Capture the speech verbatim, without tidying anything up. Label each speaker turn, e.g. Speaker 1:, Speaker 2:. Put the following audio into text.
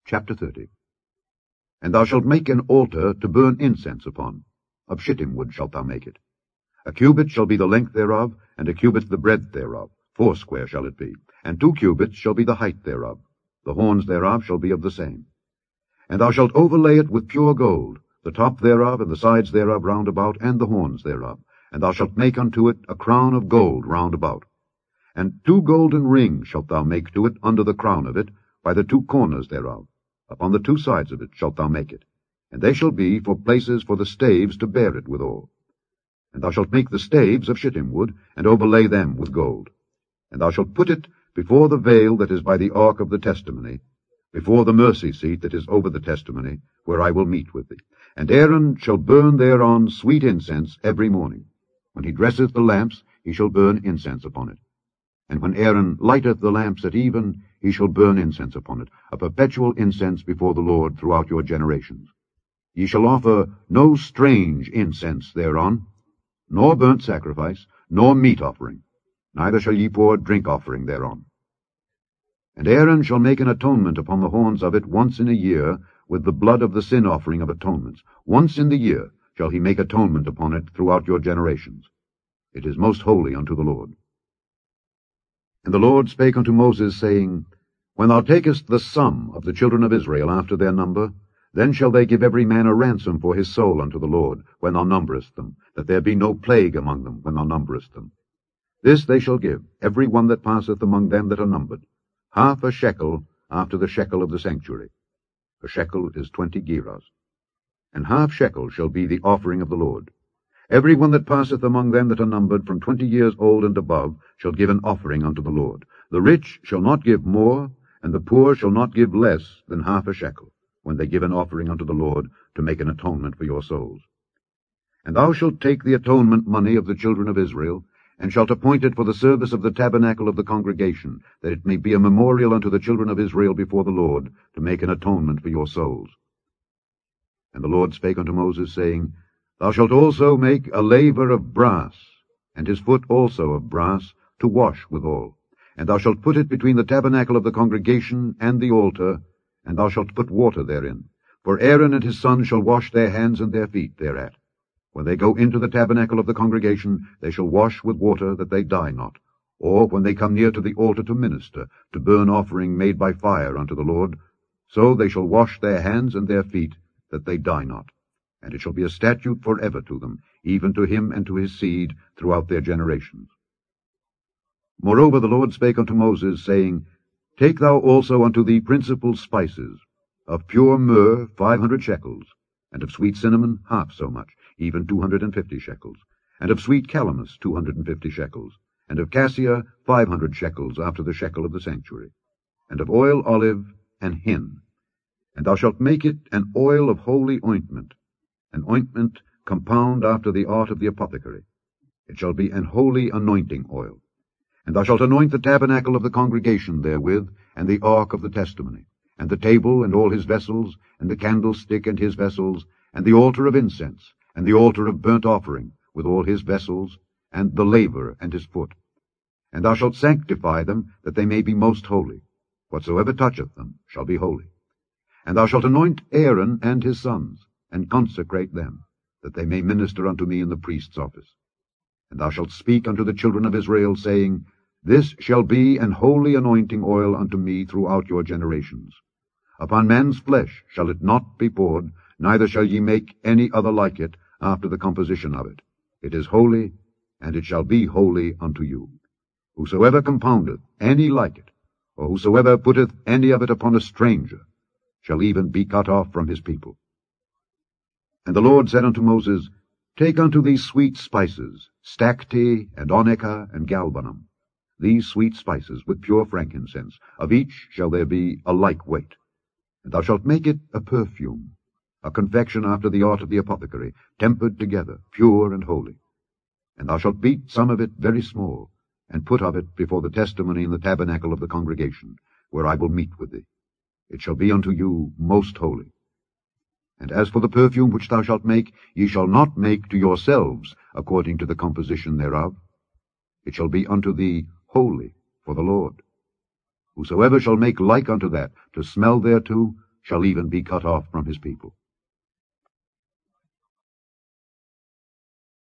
Speaker 1: Chapter thirty. And thou shalt make an altar to burn incense upon. Of shittim wood shalt thou make it. A cubit shall be the length thereof, and a cubit the breadth thereof. Foursquare shall it be, and two cubits shall be the height thereof. The horns thereof shall be of the same. And thou shalt overlay it with pure gold, the top thereof, and the sides thereof round about, and the horns thereof. And thou shalt make unto it a crown of gold round about. And two golden rings shalt thou make to it under the crown of it, by the two corners thereof. Upon the two sides of it shalt thou make it. And they shall be for places for the staves to bear it withal. And thou shalt make the staves of shittim wood, and overlay them with gold. And thou shalt put it before the veil that is by the ark of the testimony, before the mercy seat that is over the testimony, where I will meet with thee. And Aaron shall burn thereon sweet incense every morning. When he dresseth the lamps, he shall burn incense upon it. And when Aaron lighteth the lamps at even, he shall burn incense upon it, a perpetual incense before the Lord throughout your generations. Ye shall offer no strange incense thereon, nor burnt sacrifice, nor meat offering, neither shall ye pour drink offering thereon. And Aaron shall make an atonement upon the horns of it once in a year, with the blood of the sin offering of atonements. Once in the year shall he make atonement upon it throughout your generations. It is most holy unto the Lord. And the Lord spake unto Moses, saying, When thou takest the sum of the children of Israel after their number, then shall they give every man a ransom for his soul unto the Lord, when thou numberest them, that there be no plague among them when thou numberest them. This they shall give, every one that passeth among them that are numbered, half a shekel after the shekel of the sanctuary. A shekel is twenty gerahs. And half shekel shall be the offering of the Lord. Every one that passeth among them that are numbered from twenty years old and above shall give an offering unto the Lord. The rich shall not give more, and the poor shall not give less than half a shekel, when they give an offering unto the Lord to make an atonement for your souls. And thou shalt take the atonement money of the children of Israel, and shalt appoint it for the service of the tabernacle of the congregation, that it may be a memorial unto the children of Israel before the Lord, to make an atonement for your souls. And the Lord spake unto Moses, saying, Thou shalt also make a laver of brass, and his foot also of brass, to wash withal. And thou shalt put it between the tabernacle of the congregation and the altar, and thou shalt put water therein. For Aaron and his sons shall wash their hands and their feet thereat. When they go into the tabernacle of the congregation, they shall wash with water, that they die not. Or when they come near to the altar to minister, to burn offering made by fire unto the Lord, so they shall wash their hands and their feet, that they die not. And it shall be a statute for ever to them, even to him and to his seed throughout their generations. Moreover the Lord spake unto Moses, saying, Take thou also unto thee principal spices, of pure myrrh five hundred shekels, and of sweet cinnamon half so much, even two hundred and fifty shekels, and of sweet calamus two hundred and fifty shekels, and of cassia five hundred shekels after the shekel of the sanctuary, and of oil olive and hin. And thou shalt make it an oil of holy ointment, an ointment compound after the art of the apothecary. It shall be an holy anointing oil. And thou shalt anoint the tabernacle of the congregation therewith, and the ark of the testimony, and the table and all his vessels, and the candlestick and his vessels, and the altar of incense, and the altar of burnt offering, with all his vessels, and the laver and his foot. And thou shalt sanctify them, that they may be most holy. Whatsoever toucheth them shall be holy. And thou shalt anoint Aaron and his sons, and consecrate them, that they may minister unto me in the priest's office. And thou shalt speak unto the children of Israel, saying, This shall be an holy anointing oil unto me throughout your generations. Upon man's flesh shall it not be poured, neither shall ye make any other like it after the composition of it. It is holy, and it shall be holy unto you. Whosoever compoundeth any like it, or whosoever putteth any of it upon a stranger, shall even be cut off from his people. And the Lord said unto Moses, Take unto thee sweet spices, stacte, and onycha, and galbanum, these sweet spices with pure frankincense, of each shall there be a like weight. And thou shalt make it a perfume, a confection after the art of the apothecary, tempered together, pure and holy. And thou shalt beat some of it very small, and put of it before the testimony in the tabernacle of the congregation, where I will meet with thee. It shall be unto you most holy. And as for the perfume which thou shalt make, ye shall not make to yourselves according to the composition thereof. It shall be unto thee holy for the Lord. Whosoever shall make like unto that, to smell thereto, shall even be cut off from his people.